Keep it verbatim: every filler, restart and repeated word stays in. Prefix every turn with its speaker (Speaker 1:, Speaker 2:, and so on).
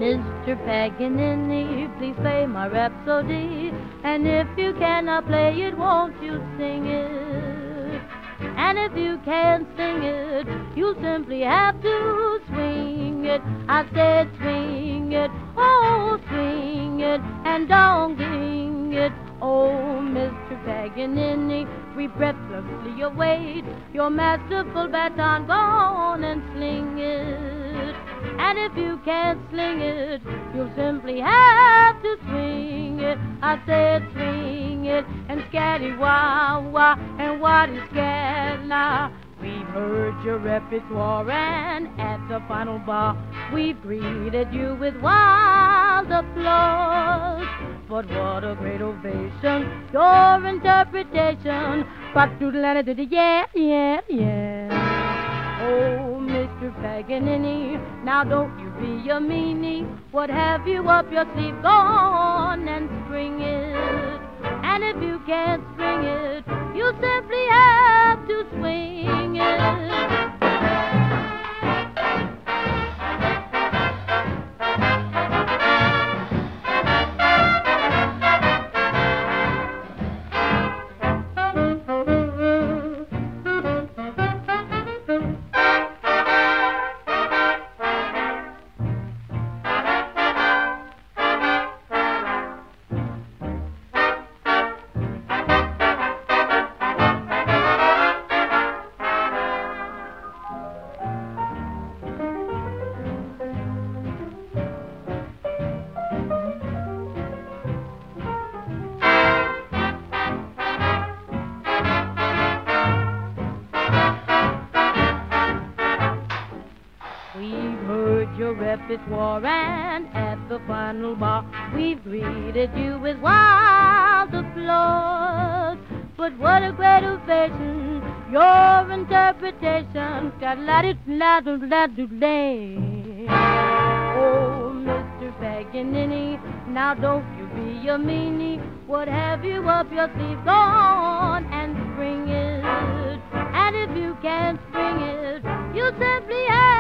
Speaker 1: Mister Paganini, please play my rhapsody. And if you cannot play it, won't you sing it? And if you can't sing it, you simply have to swing it. I said swing it, oh swing it, and don't ding it. Oh, Mister Paganini, we breathlessly await your masterful baton, go on and sling it. And if you can't sling it, you'll simply have to swing it. I said swing it, and scatty-wah-wah, and what is scat now? We've heard your repertoire, and at the final bar, we've greeted you with wild applause. But what a great ovation, your interpretation. But-doodle-la-da-da-da, yeah, yeah, yeah. Oh, Mister Paganini, now don't you be a meanie. What have you up your sleeve? Go on and spring it. And if you can't spring it, you simply have to swing it. We've heard your repertoire, and at the final bar, we've greeted you with wild applause. But what a great ovation, your interpretation. Got-la-di-la-do-la-do-lay. Oh, Mister Paganini, now don't you be a meanie. What have you up your sleeve? Go on and spring it. And if you can't spring it, you simply have